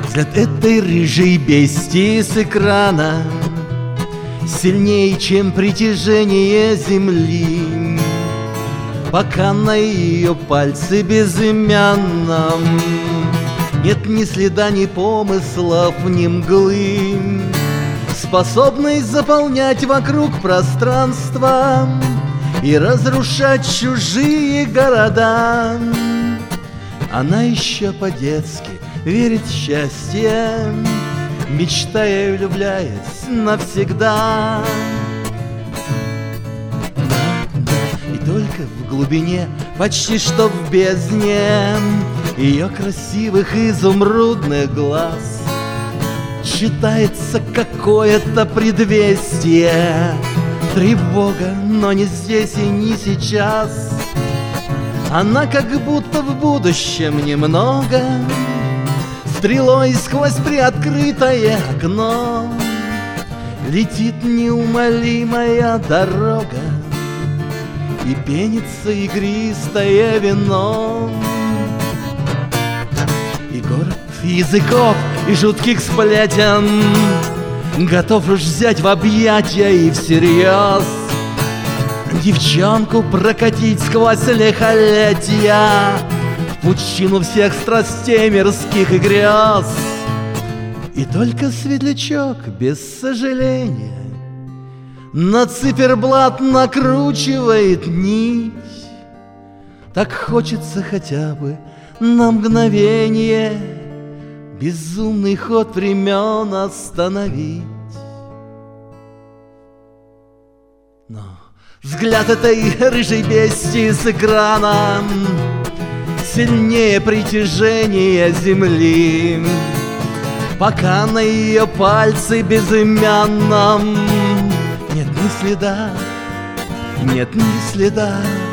Взгляд этой рыжей бестии с экрана сильнее, чем притяжение земли, пока на ее пальце безымянном нет ни следа, ни помыслов, ни мглы, способной заполнять вокруг пространство и разрушать чужие города. Она еще по-детски верит в счастье, мечтая и влюбляясь навсегда. И только в глубине, почти что в бездне ее красивых изумрудных глаз читается какое-то предвестие. Тревога, но не здесь и не сейчас. Она как будто в будущем немного, стрелой сквозь приоткрытое окно летит неумолимая дорога, и пенится игристое вино. И город языков и жутких сплетен готов уж взять в объятия и всерьез девчонку прокатить сквозь лихолетия в пучину всех страстей мирских и грез. И только светлячок без сожаления на циферблат накручивает нить. Так хочется хотя бы на мгновение безумный ход времен остановить. Но взгляд этой рыжей бестии с экрана сильнее притяжения земли, пока на ее пальце безымянном нет ни следа, нет ни следа